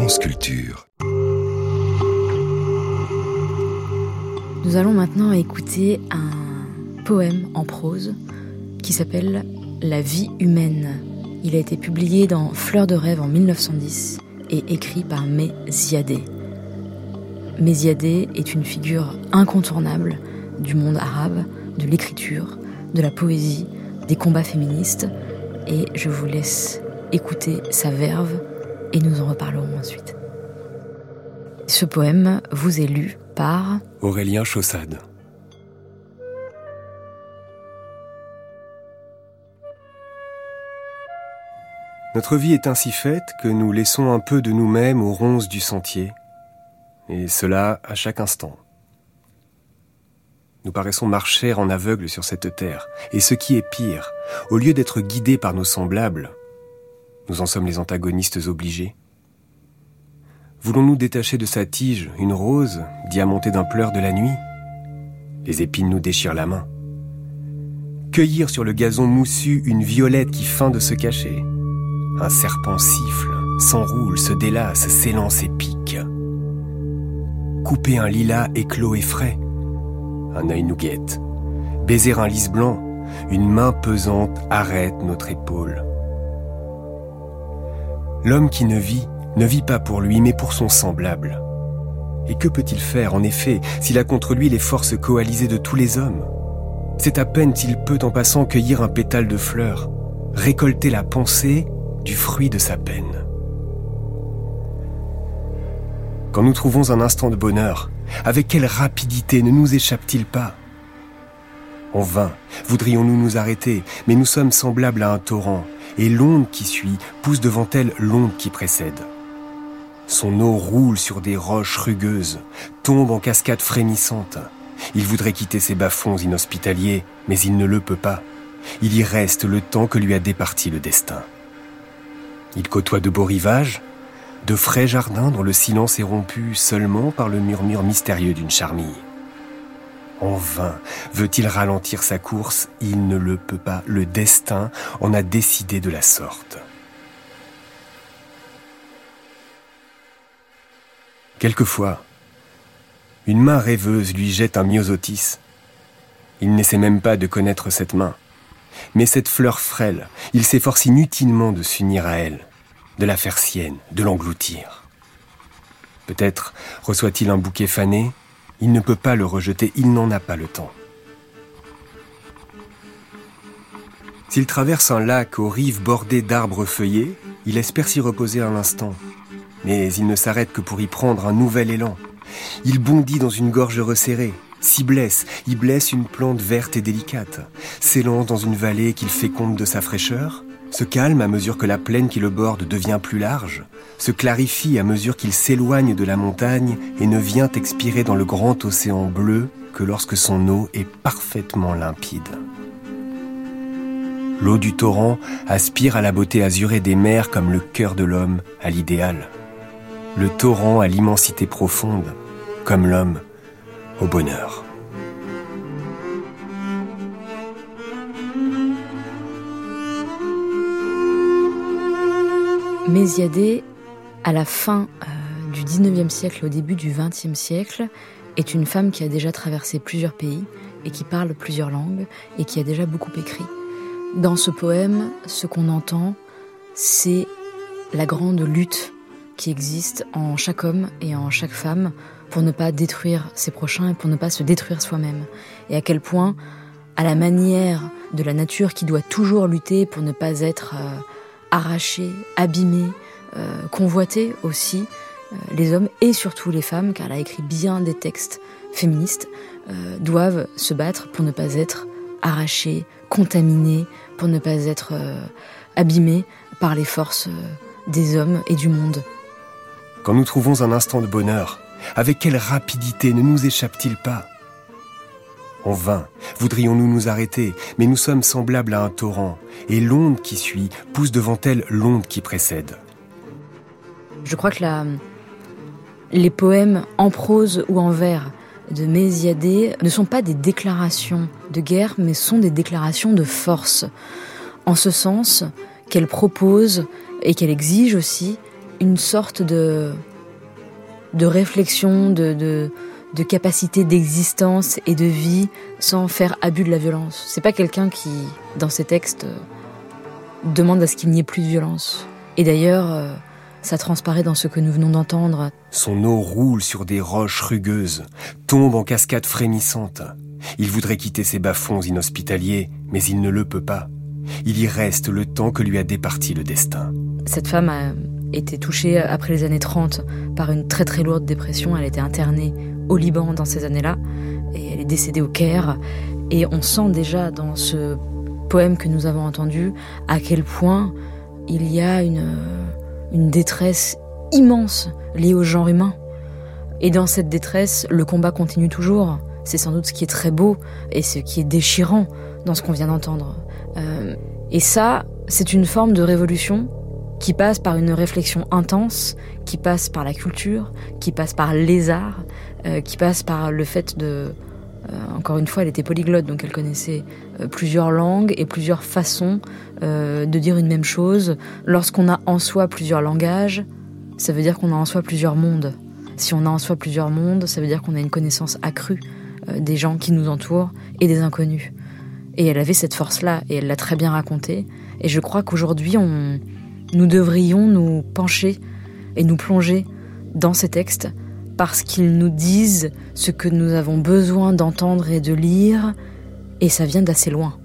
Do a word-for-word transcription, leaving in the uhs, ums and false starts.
France Culture. Nous allons maintenant écouter un poème en prose qui s'appelle « La vie humaine ». Il a été publié dans Fleurs de rêve en mille neuf cent dix et écrit par Mai Ziadé. Mai Ziadé est une figure incontournable du monde arabe, de l'écriture, de la poésie, des combats féministes, et je vous laisse écouter sa verve et nous en reparlerons ensuite. Ce poème vous est lu par Aurélien Chaussade. Notre vie est ainsi faite que nous laissons un peu de nous-mêmes aux ronces du sentier, et cela à chaque instant. Nous paraissons marcher en aveugle sur cette terre, et ce qui est pire, au lieu d'être guidés par nos semblables, nous en sommes les antagonistes obligés. Voulons-nous détacher de sa tige une rose diamantée d'un pleur de la nuit ? Les épines nous déchirent la main. Cueillir sur le gazon moussu une violette qui feint de se cacher. Un serpent siffle, s'enroule, se délasse, s'élance et pique. Couper un lilas éclos et frais. Un œil nous guette. Baiser un lys blanc, une main pesante arrête notre épaule. L'homme qui ne vit, ne vit pas pour lui, mais pour son semblable. Et que peut-il faire, en effet, s'il a contre lui les forces coalisées de tous les hommes ? C'est à peine s'il peut, en passant, cueillir un pétale de fleurs, récolter la pensée du fruit de sa peine. Quand nous trouvons un instant de bonheur, avec quelle rapidité ne nous échappe-t-il pas ? En vain, voudrions-nous nous arrêter, mais nous sommes semblables à un torrent, et l'onde qui suit pousse devant elle l'onde qui précède. Son eau roule sur des roches rugueuses, tombe en cascades frémissantes. Il voudrait quitter ses bas-fonds inhospitaliers, mais il ne le peut pas. Il y reste le temps que lui a départi le destin. Il côtoie de beaux rivages, de frais jardins dont le silence est rompu seulement par le murmure mystérieux d'une charmille. En vain veut-il ralentir sa course, il ne le peut pas. Le destin en a décidé de la sorte. Quelquefois, une main rêveuse lui jette un myosotis. Il n'essaie même pas de connaître cette main. Mais cette fleur frêle, il s'efforce inutilement de s'unir à elle, de la faire sienne, de l'engloutir. Peut-être reçoit-il un bouquet fané, il ne peut pas le rejeter, il n'en a pas le temps. S'il traverse un lac aux rives bordées d'arbres feuillés, il espère s'y reposer un instant. Mais il ne s'arrête que pour y prendre un nouvel élan. Il bondit dans une gorge resserrée, s'y blesse, y blesse une plante verte et délicate, s'élance dans une vallée qu'il féconde de sa fraîcheur, se calme à mesure que la plaine qui le borde devient plus large, se clarifie à mesure qu'il s'éloigne de la montagne et ne vient expirer dans le grand océan bleu que lorsque son eau est parfaitement limpide. L'eau du torrent aspire à la beauté azurée des mers comme le cœur de l'homme à l'idéal. Le torrent à l'immensité profonde, comme l'homme au bonheur. Mai Ziadé, à la fin euh, du dix-neuvième siècle et au début du vingtième siècle, est une femme qui a déjà traversé plusieurs pays et qui parle plusieurs langues et qui a déjà beaucoup écrit. Dans ce poème, ce qu'on entend, c'est la grande lutte qui existe en chaque homme et en chaque femme pour ne pas détruire ses prochains et pour ne pas se détruire soi-même. Et à quel point, à la manière de la nature qui doit toujours lutter pour ne pas être euh, arrachée, abîmée, euh, convoitée aussi, euh, les hommes et surtout les femmes, car elle a écrit bien des textes féministes, euh, doivent se battre pour ne pas être arrachés, contaminés, pour ne pas être euh, abîmés par les forces euh, des hommes et du monde. Quand nous trouvons un instant de bonheur, avec quelle rapidité ne nous échappe-t-il pas ? En vain, voudrions-nous nous arrêter, mais nous sommes semblables à un torrent, et l'onde qui suit pousse devant elle l'onde qui précède. Je crois que la, les poèmes en prose ou en vers de Mai Ziadé ne sont pas des déclarations de guerre, mais sont des déclarations de force, en ce sens qu'elle propose et qu'elle exige aussi une sorte de, de réflexion, de, de, de capacité d'existence et de vie sans faire abus de la violence. C'est pas quelqu'un qui, dans ses textes, demande à ce qu'il n'y ait plus de violence. Et d'ailleurs, ça transparaît dans ce que nous venons d'entendre. Son eau roule sur des roches rugueuses, tombe en cascades frémissantes. Il voudrait quitter ses bas-fonds inhospitaliers, mais il ne le peut pas. Il y reste le temps que lui a départi le destin. Cette femme a été touchée après les années trente par une très très lourde dépression. Elle a été internée au Liban dans ces années-là et elle est décédée au Caire. Et on sent déjà dans ce poème que nous avons entendu à quel point il y a une, une détresse immense liée au genre humain. Et dans cette détresse, le combat continue toujours. C'est sans doute ce qui est très beau et ce qui est déchirant dans ce qu'on vient d'entendre. Euh, et ça, c'est une forme de révolution qui passe par une réflexion intense, qui passe par la culture, qui passe par les arts, euh, qui passe par le fait de... Euh, encore une fois, elle était polyglotte, donc elle connaissait euh, plusieurs langues et plusieurs façons euh, de dire une même chose. Lorsqu'on a en soi plusieurs langages, ça veut dire qu'on a en soi plusieurs mondes. Si on a en soi plusieurs mondes, ça veut dire qu'on a une connaissance accrue euh, des gens qui nous entourent et des inconnus. Et elle avait cette force-là, et elle l'a très bien racontée. Et je crois qu'aujourd'hui, on, nous devrions nous pencher et nous plonger dans ces textes parce qu'ils nous disent ce que nous avons besoin d'entendre et de lire, et ça vient d'assez loin.